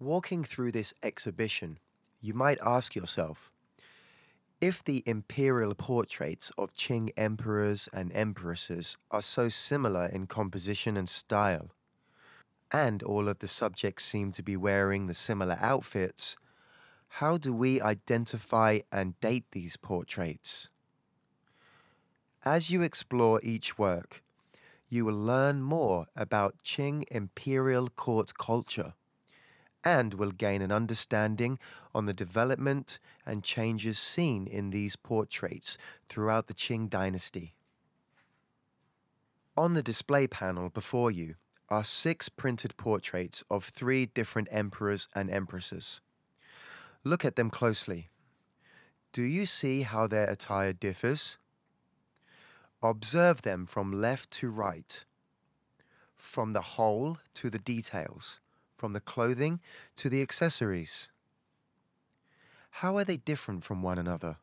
Walking through this exhibition, you might ask yourself, if the imperial portraits of Qing emperors and empresses are so similar in composition and style, and all of the subjects seem to be wearing the similar outfits, how do we identify and date these portraits? As you explore each work, you will learn more about Qing imperial court culture and will gain an understanding on the development and changes seen in these portraits throughout the Qing dynasty. On the display panel before you are 6 printed portraits of 3 different emperors and empresses. Look at them closely. Do you see how their attire differs? Observe them from left to right, from the whole to the details, from the clothing to the accessories. How are they different from one another?